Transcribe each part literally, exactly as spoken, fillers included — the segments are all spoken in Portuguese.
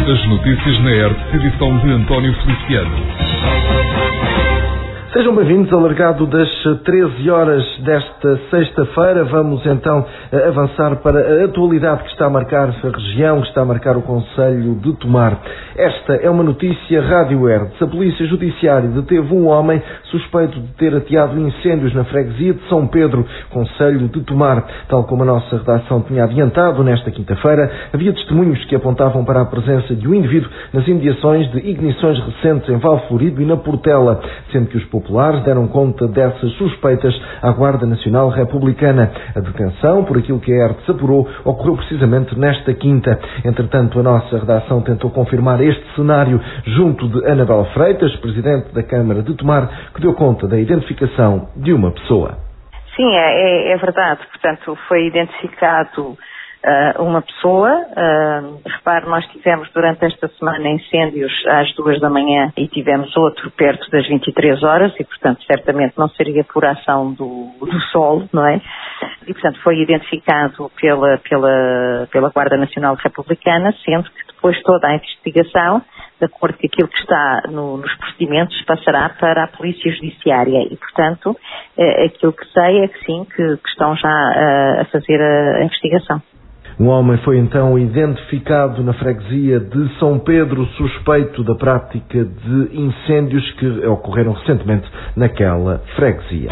As notícias na R T C, edição de António Feliciano. Sejam bem-vindos ao largado das treze horas desta sexta-feira. Vamos então avançar para a atualidade que está a marcar a região, que está a marcar o concelho de Tomar. Esta é uma notícia Rádio Hertz. A Polícia Judiciária deteve um homem suspeito de ter ateado incêndios na freguesia de São Pedro, concelho de Tomar. Tal como a nossa redação tinha adiantado nesta quinta-feira, havia testemunhos que apontavam para a presença de um indivíduo nas imediações de ignições recentes em Valflorido e na Portela, sendo que os populares deram conta dessas suspeitas à Guarda Nacional Republicana. A detenção, por aquilo que a Hertz apurou, ocorreu precisamente nesta quinta. Entretanto, a nossa redação tentou confirmar este cenário junto de Anabela Freitas, presidente da Câmara de Tomar, que deu conta da identificação de uma pessoa. Sim, é, é verdade. Portanto, foi identificado Uh, uma pessoa. Uh, repare, nós tivemos durante esta semana incêndios às duas da manhã e tivemos outro perto das vinte e três horas e, portanto, certamente não seria por ação do, do sol, não é? E, portanto, foi identificado pela, pela, pela Guarda Nacional Republicana, sendo que depois toda a investigação, de acordo com aquilo que está no, nos procedimentos, passará para a Polícia Judiciária e, portanto, eh, aquilo que sei é que sim, que, que estão já uh, a fazer a, a investigação. Um homem foi então identificado na freguesia de São Pedro, suspeito da prática de incêndios que ocorreram recentemente naquela freguesia.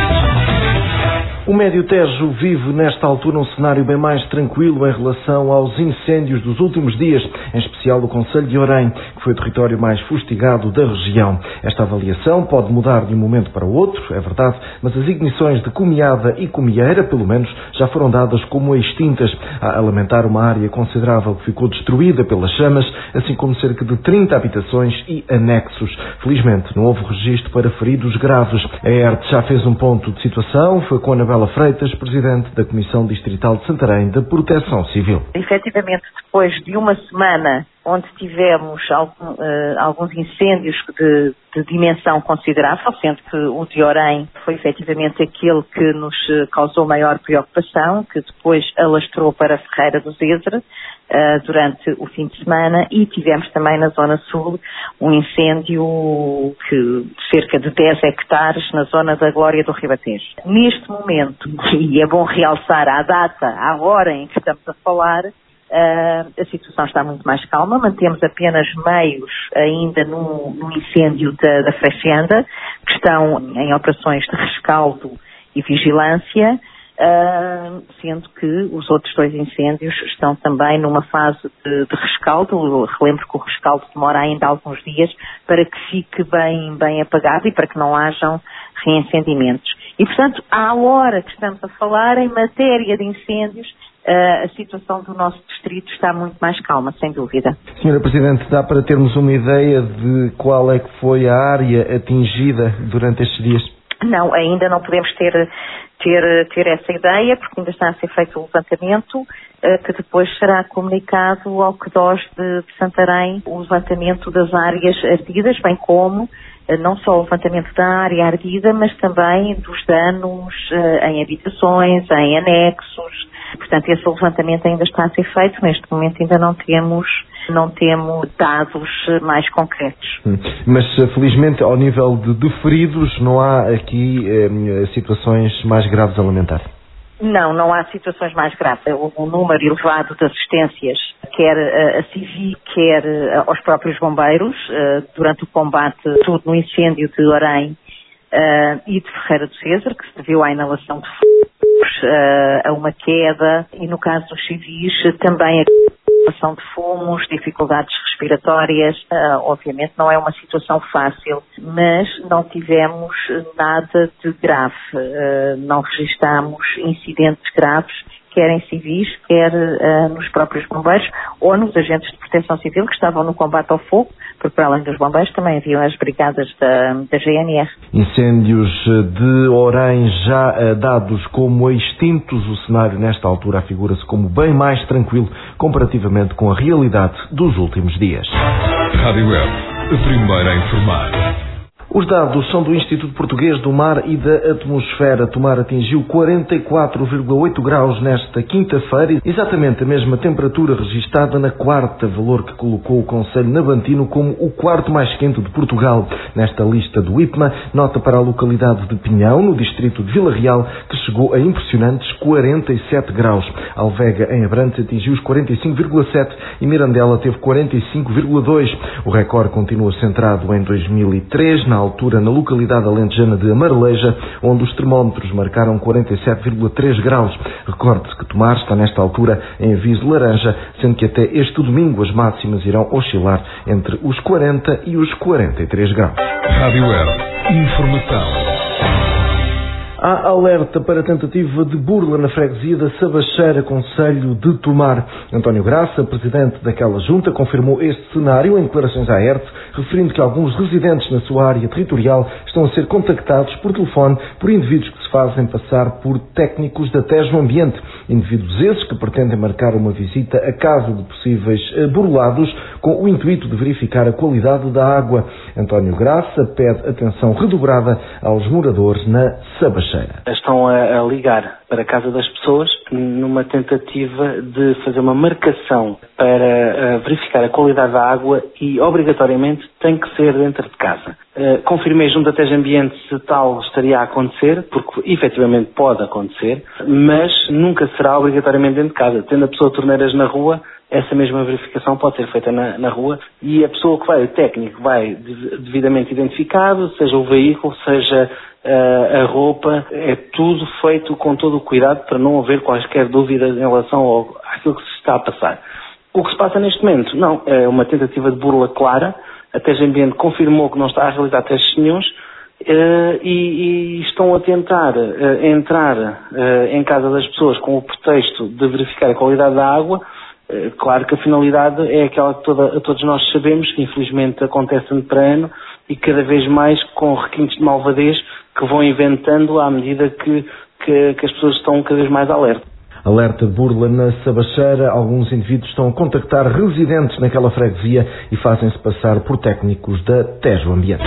O Médio Tejo vive nesta altura um cenário bem mais tranquilo em relação aos incêndios dos últimos dias, em especial o concelho de Orém, que foi o território mais fustigado da região. Esta avaliação pode mudar de um momento para o outro, é verdade, mas as ignições de Comiada e Comieira, pelo menos, já foram dadas como extintas, a lamentar uma área considerável que ficou destruída pelas chamas, assim como cerca de trinta habitações e anexos. Felizmente, não houve registro para feridos graves. A Hertz já fez um ponto de situação, foi com a Anabela Freitas, presidente da Comissão Distrital de Santarém da Proteção Civil. Efetivamente, depois de uma semana onde tivemos algum, uh, alguns incêndios de, de dimensão considerável, sendo que o de Orém foi efetivamente aquele que nos causou maior preocupação, que depois alastrou para a Ferreira do Zezer uh, durante o fim de semana, e tivemos também na Zona Sul um incêndio que, de cerca de dez hectares na zona da Glória do Ribatejo. Neste momento, e é bom realçar a data, a hora em que estamos a falar, Uh, a situação está muito mais calma, mantemos apenas meios ainda no, no incêndio da, da Freixenda, que estão em operações de rescaldo e vigilância, uh, sendo que os outros dois incêndios estão também numa fase de, de rescaldo. Relembro que o rescaldo demora ainda alguns dias para que fique bem, bem apagado e para que não hajam reincendimentos. E, portanto, à hora que estamos a falar, em matéria de incêndios, Uh, a situação do nosso distrito está muito mais calma, sem dúvida. Senhora Presidente, dá para termos uma ideia de qual é que foi a área atingida durante estes dias? Não, ainda não podemos ter, ter, ter essa ideia, porque ainda está a ser feito o levantamento, uh, que depois será comunicado ao C D O S de, de Santarém, o levantamento das áreas ardidas, bem como não só o levantamento da área ardida, mas também dos danos uh, em habitações, em anexos. Portanto, esse levantamento ainda está a ser feito. Neste momento ainda não temos, não temos dados mais concretos. Mas, felizmente, ao nível de, de feridos, não há aqui eh, situações mais graves a lamentar? Não, não há situações mais graves. Houve um número elevado de assistências, quer uh, a civil, quer uh, aos próprios bombeiros, uh, durante o combate, tudo no incêndio de Orém uh, e de Ferreira do Zezer, que se deveu à inalação de fogos, uh, a uma queda, e no caso dos civis, também a situação de fumos, dificuldades respiratórias. Uh, obviamente não é uma situação fácil, mas não tivemos nada de grave. Uh, não registámos incidentes graves, quer em civis, quer uh, nos próprios bombeiros ou nos agentes de proteção civil que estavam no combate ao fogo, porque para além dos bombeiros também haviam as brigadas da, da G N R. Incêndios de Orém já uh, dados como extintos, o cenário nesta altura afigura-se como bem mais tranquilo comparativamente com a realidade dos últimos dias. Rádio Web, a primeira a informar. Os dados são do Instituto Português do Mar e da Atmosfera. Tomar atingiu quarenta e quatro vírgula oito graus nesta quinta-feira, exatamente a mesma temperatura registada na quarta, valor que colocou o concelho navantino como o quarto mais quente de Portugal. Nesta lista do I P M A, nota para a localidade de Pinhão, no distrito de Vila Real, que chegou a impressionantes quarenta e sete graus. Alvega, em Abrantes, atingiu os quarenta e cinco vírgula sete e Mirandela teve quarenta e cinco vírgula dois. O recorde continua centrado em dois mil e três, na altura na localidade alentejana de Amareleja, onde os termómetros marcaram quarenta e sete vírgula três graus. Recorde-se que Tomar está nesta altura em aviso laranja, sendo que até este domingo as máximas irão oscilar entre os quarenta e os quarenta e três graus. Rádio Air. Informação. Há alerta para tentativa de burla na freguesia da Sabacheira, concelho de Tomar. António Graça, presidente daquela junta, confirmou este cenário em declarações à E R T, referindo que alguns residentes na sua área territorial estão a ser contactados por telefone por indivíduos que se fazem passar por técnicos da Tejo Ambiente. Indivíduos esses que pretendem marcar uma visita a casa de possíveis burlados com o intuito de verificar a qualidade da água. António Graça pede atenção redobrada aos moradores na Sabacheira. Estão a, a ligar para a casa das pessoas numa tentativa de fazer uma marcação para uh, verificar a qualidade da água e, obrigatoriamente, tem que ser dentro de casa. Uh, confirmei junto à Tejo Ambiente se tal estaria a acontecer, porque efetivamente pode acontecer, mas nunca será obrigatoriamente dentro de casa. Tendo a pessoa torneiras na rua, essa mesma verificação pode ser feita na, na rua e a pessoa que vai, o técnico, vai devidamente identificado, seja o veículo, seja uh, a roupa, é tudo feito com todo o cuidado para não haver quaisquer dúvidas em relação ao, àquilo que se está a passar. O que se passa neste momento? Não, é uma tentativa de burla clara. A Tejo Ambiente confirmou que não está a realizar testes nenhuns uh, e, e estão a tentar uh, entrar uh, em casa das pessoas com o pretexto de verificar a qualidade da água. Claro que a finalidade é aquela que toda, todos nós sabemos, que infelizmente acontece ano para ano e cada vez mais com requintes de malvadez que vão inventando à medida que, que, que as pessoas estão cada vez mais alerta. Alerta de burla na Sabacheira. Alguns indivíduos estão a contactar residentes naquela freguesia e fazem-se passar por técnicos da Tejo Ambiente.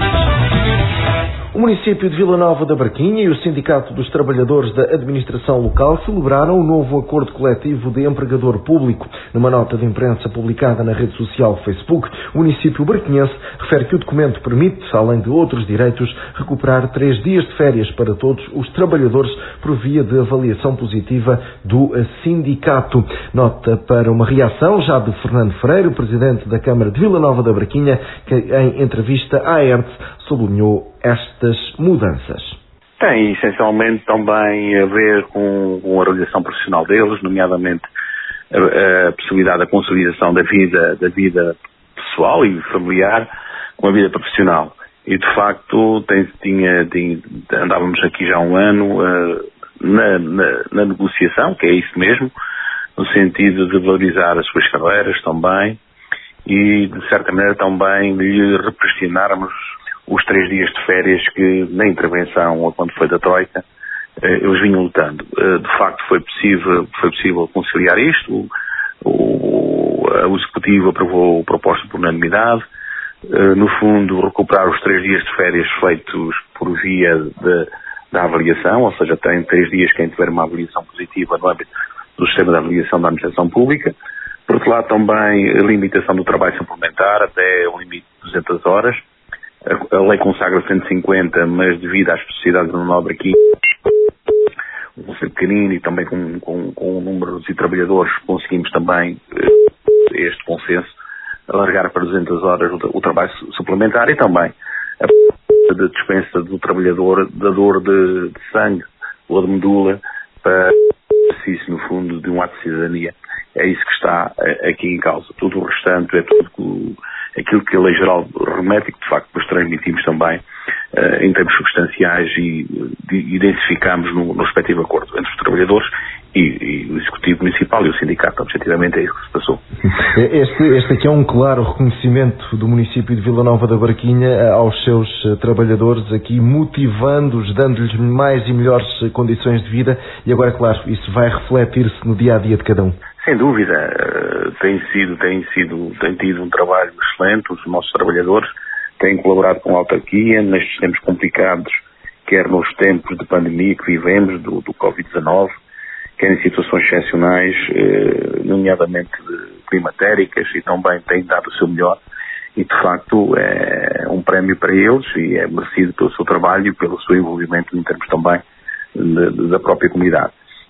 O município de Vila Nova da Barquinha e o Sindicato dos Trabalhadores da Administração Local celebraram o novo acordo coletivo de empregador público. Numa nota de imprensa publicada na rede social Facebook, o município barquinhense refere que o documento permite, além de outros direitos, recuperar três dias de férias para todos os trabalhadores por via de avaliação positiva do sindicato. Nota para uma reação já de Fernando Freire, presidente da Câmara de Vila Nova da Barquinha, que em entrevista à E R T sublinhou estas mudanças. Tem essencialmente também a ver com, com a realização profissional deles, nomeadamente a, a possibilidade da conciliação da vida, da vida pessoal e familiar com a vida profissional. E de facto tem, tinha, tinha, andávamos aqui já há um ano uh, na, na, na negociação, que é isso mesmo, no sentido de valorizar as suas carreiras também e de certa maneira também lhe repressionarmos os três dias de férias que, na intervenção, ou quando foi da Troika, eles vinham lutando. De facto, foi possível, foi possível conciliar isto. O, o, o Executivo aprovou a proposta por unanimidade. No fundo, recuperar os três dias de férias feitos por via de, da avaliação, ou seja, tem três dias quem tiver uma avaliação positiva no âmbito do sistema de avaliação da administração pública. Por outro lado, também a limitação do trabalho suplementar até o limite de duzentas horas. A lei consagra cento e cinquenta, mas devido às especificidades do nobre aqui, um ser pequenino e também com, com, com números de trabalhadores, conseguimos também este consenso, alargar para duzentas horas o, o trabalho suplementar e também a de dispensa do trabalhador da dor de, de sangue ou de medula para exercício, no fundo, de um ato de cidadania. É isso que está aqui em causa. Tudo o restante é tudo aquilo que a lei geral remete e que de facto depois transmitimos também uh, em termos substanciais e de, identificamos no, no respectivo acordo entre os trabalhadores e, e o Executivo Municipal e o Sindicato. Objetivamente é isso que se passou. Este, este aqui é um claro reconhecimento do município de Vila Nova da Barquinha aos seus trabalhadores, aqui motivando-os, dando-lhes mais e melhores condições de vida e agora, claro, isso vai refletir-se no dia-a-dia de cada um. Sem dúvida, tem sido, tem sido, tem tido um trabalho excelente, os nossos trabalhadores, têm colaborado com a autarquia nestes tempos complicados, quer nos tempos de pandemia que vivemos, do, do covid dezanove, quer em situações excepcionais, eh, nomeadamente climatéricas, e também têm dado o seu melhor. E, de facto, é um prémio para eles e é merecido pelo seu trabalho e pelo seu envolvimento em termos também de, de, da própria comunidade.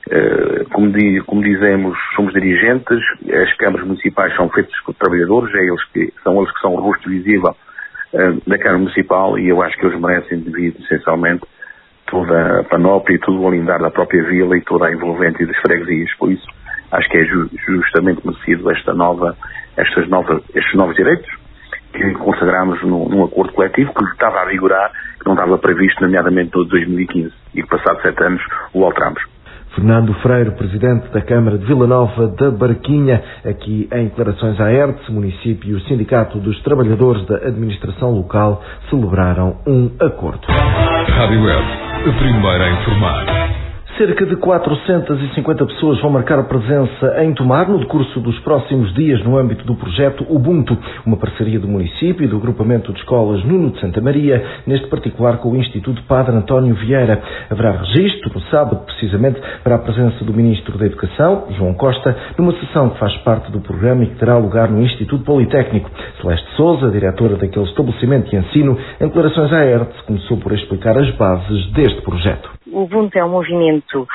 Uh, como, di, como dizemos, somos dirigentes, as câmaras municipais são feitas por trabalhadores, é eles que, são eles que são o rosto visível uh, da Câmara Municipal, e eu acho que eles merecem, devido, essencialmente, toda a panóplia e todo o alindar da própria vila e toda a envolvente das freguesias. Por isso, acho que é ju, justamente merecido esta nova, estas novas, estes novos direitos que consagramos num, num acordo coletivo que estava a vigorar, que não estava previsto, nomeadamente no de dois mil e quinze, e que passados sete anos o alteramos. Fernando Freire, Presidente da Câmara de Vila Nova da Barquinha, aqui em declarações à E R T, município e o Sindicato dos Trabalhadores da Administração Local celebraram um acordo. Rádio E R T, a primeira a informar. Cerca de quatrocentas e cinquenta pessoas vão marcar presença em Tomar no decurso dos próximos dias no âmbito do projeto Ubuntu, uma parceria do município e do agrupamento de escolas Nuno de Santa Maria, neste particular com o Instituto Padre António Vieira. Haverá registro no sábado, precisamente, para a presença do Ministro da Educação, João Costa, numa sessão que faz parte do programa e que terá lugar no Instituto Politécnico. Celeste Sousa, diretora daquele estabelecimento de ensino, em declarações à E R T, começou por explicar as bases deste projeto. O Ubuntu é um movimento,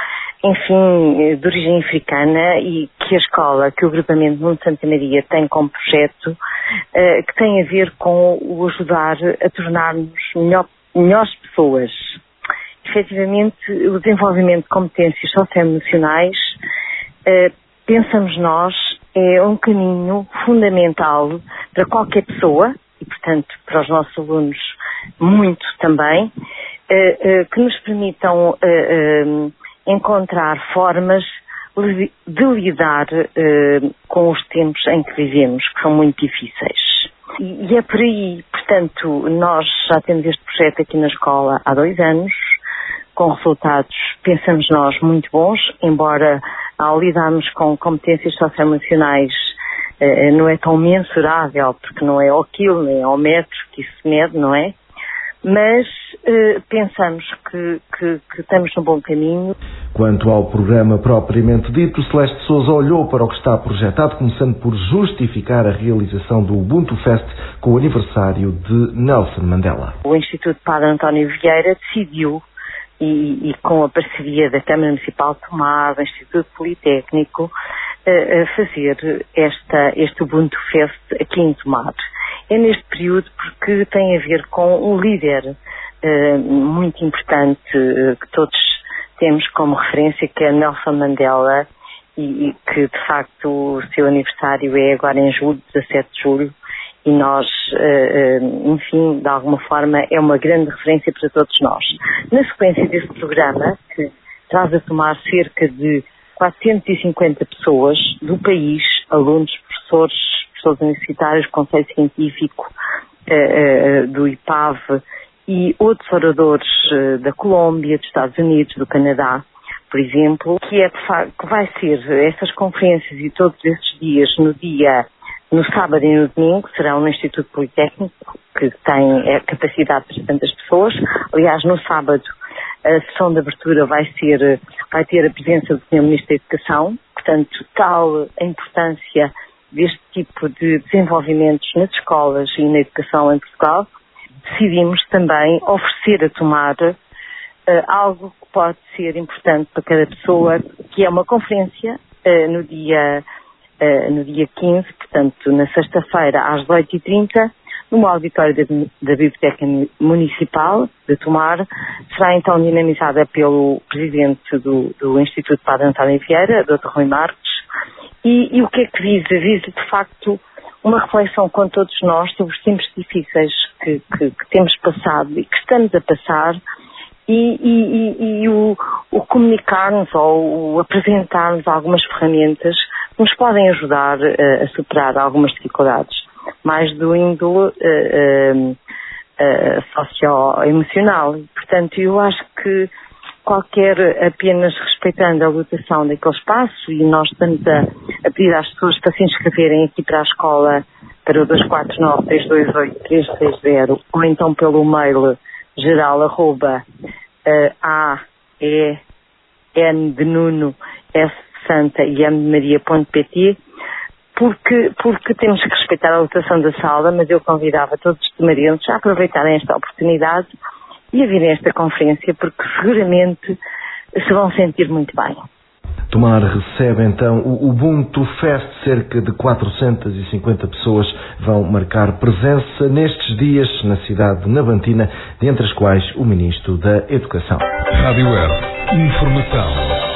enfim, de origem africana e que a escola, que o agrupamento Nuno de Santa Maria tem como projeto, uh, que tem a ver com o ajudar a tornar-nos melhor, melhores pessoas. Efetivamente, o desenvolvimento de competências socioemocionais, uh, pensamos nós, é um caminho fundamental para qualquer pessoa e, portanto, para os nossos alunos muito também, Uh, uh, que nos permitam uh, uh, encontrar formas de lidar uh, com os tempos em que vivemos, que são muito difíceis. E, e é por aí, portanto, nós já temos este projeto aqui na escola há dois anos, com resultados, pensamos nós, muito bons, embora ao lidarmos com competências socioemocionais uh, não é tão mensurável, porque não é ao quilo, nem ao metro que isso se mede, não é? Mas eh, pensamos que, que, que estamos no bom caminho. Quanto ao programa propriamente dito, Celeste Sousa olhou para o que está projetado, começando por justificar a realização do Ubuntu Fest com o aniversário de Nelson Mandela. O Instituto Padre António Vieira decidiu, e, e com a parceria da Câmara Municipal de Tomar, do Instituto Politécnico, eh, fazer esta, este Ubuntu Fest aqui em Tomar. É neste período porque tem a ver com um líder uh, muito importante uh, que todos temos como referência, que é Nelson Mandela, e, e que de facto o seu aniversário é agora em julho, dezassete de julho, e nós, uh, uh, enfim, de alguma forma é uma grande referência para todos nós. Na sequência desse programa, que traz a tomar cerca de quatrocentas e cinquenta pessoas do país, alunos, professores, professores universitários, Conselho Científico uh, uh, do I P A V e outros oradores uh, da Colômbia, dos Estados Unidos, do Canadá, por exemplo, que, é, que vai ser essas conferências e todos esses dias, no dia, no sábado e no domingo, serão no Instituto Politécnico, que tem a capacidade para tantas pessoas. Aliás, no sábado, a sessão de abertura vai ser, vai ter a presença do senhor Ministro da Educação, portanto, tal a importância deste tipo de desenvolvimentos nas escolas e na educação em Portugal, decidimos também oferecer a Tomar uh, algo que pode ser importante para cada pessoa, que é uma conferência uh, no dia, uh, no dia quinze, portanto, na sexta-feira, às dezoito e trinta, no auditório da, da Biblioteca Municipal de Tomar. Será então dinamizada pelo Presidente do, do Instituto Padre António Vieira, doutor Rui Marques. E, e o que é que visa? Visa, de facto, uma reflexão com todos nós sobre os tempos difíceis que, que, que temos passado e que estamos a passar, e, e, e, e o, o comunicar-nos ou o apresentar-nos algumas ferramentas que nos podem ajudar a, a superar algumas dificuldades, mais do índole uh, uh, uh, socio-emocional. Portanto, eu acho que qualquer, apenas respeitando a lotação daquele espaço, e nós estamos a, a pedir às pessoas para se inscreverem aqui para a escola, para o dois quatro nove, três dois oito, três seis zero ou então pelo mail geral arroba uh, A, E, N de Nuno, S de Santa e M de Maria ponto pt, porque, porque temos que respeitar a lotação da sala, mas eu convidava todos os tomarenses a aproveitarem esta oportunidade e a virem a esta conferência, porque seguramente se vão sentir muito bem. Tomar recebe então o Ubuntu Fest, cerca de quatrocentas e cinquenta pessoas vão marcar presença nestes dias na cidade de Navantina, dentre as quais o Ministro da Educação. Rádio Earth, informação.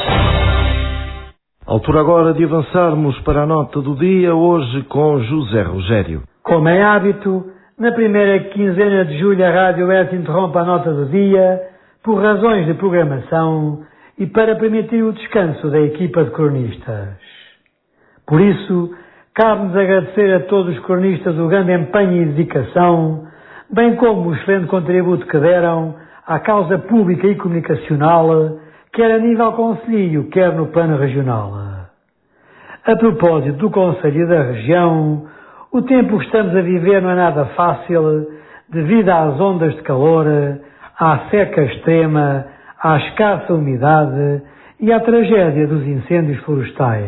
Altura agora de avançarmos para a nota do dia, hoje com José Rogério. Como é hábito, na primeira quinzena de julho a Rádio Earth interrompe a nota do dia por razões de programação e para permitir o descanso da equipa de cronistas. Por isso, cabe-nos agradecer a todos os cronistas o grande empenho e dedicação, bem como o excelente contributo que deram à causa pública e comunicacional, quer a nível concelhio, quer no plano regional. A propósito do Conselho da Região, o tempo que estamos a viver não é nada fácil devido às ondas de calor, à seca extrema, à escassa umidade e à tragédia dos incêndios florestais.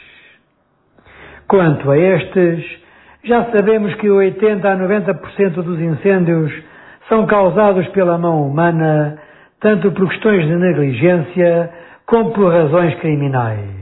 Quanto a estes, já sabemos que oitenta a noventa por cento dos incêndios são causados pela mão humana, tanto por questões de negligência como por razões criminais.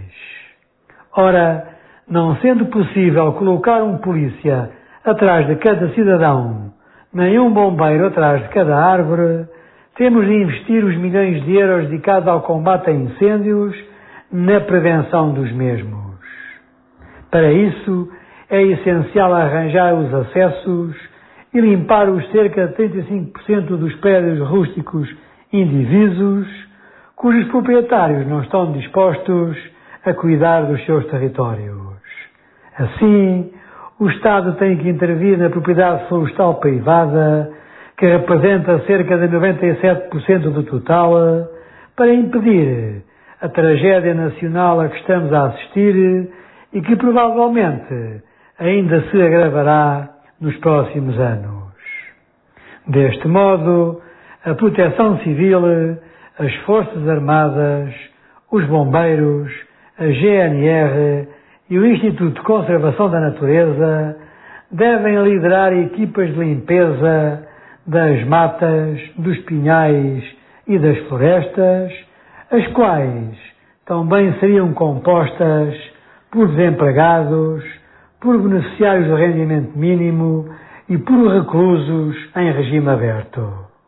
Ora, não sendo possível colocar um polícia atrás de cada cidadão, nem um bombeiro atrás de cada árvore, temos de investir os milhões de euros dedicados ao combate a incêndios na prevenção dos mesmos. Para isso, é essencial arranjar os acessos e limpar os cerca de trinta e cinco por cento dos prédios rústicos indivisos, cujos proprietários não estão dispostos a cuidar dos seus territórios. Assim, o Estado tem que intervir na propriedade florestal privada, que representa cerca de noventa e sete por cento do total, para impedir a tragédia nacional a que estamos a assistir e que provavelmente ainda se agravará nos próximos anos. Deste modo, a Proteção Civil, as Forças Armadas, os Bombeiros, a G N R e o Instituto de Conservação da Natureza devem liderar equipas de limpeza das matas, dos pinhais e das florestas, as quais também seriam compostas por desempregados, por beneficiários do rendimento mínimo e por reclusos em regime aberto.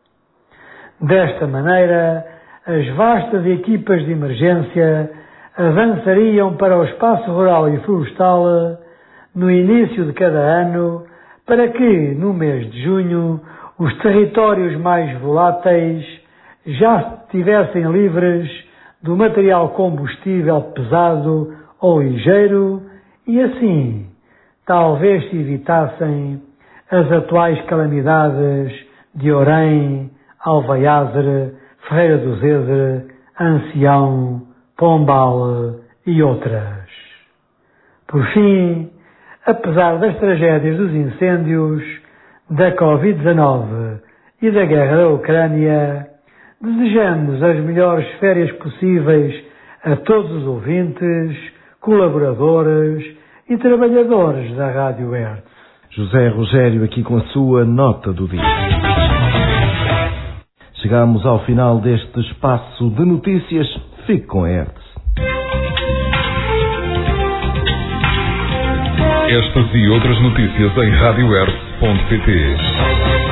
Desta maneira, as vastas equipas de emergência avançariam para o espaço rural e florestal no início de cada ano, para que, no mês de junho, os territórios mais voláteis já estivessem livres do material combustível pesado ou ligeiro e, assim, talvez se evitassem as atuais calamidades de Orém, Alvaiázere, Ferreira do Zézer, Ancião, Pombal e outras. Por fim, apesar das tragédias dos incêndios, da covid dezenove e da guerra da Ucrânia, desejamos as melhores férias possíveis a todos os ouvintes, colaboradores e trabalhadores da Rádio Earth. José Rogério aqui com a sua nota do dia. Chegamos ao final deste espaço de notícias. Fique com a Earth. Estas e outras notícias em rádio earth ponto pt.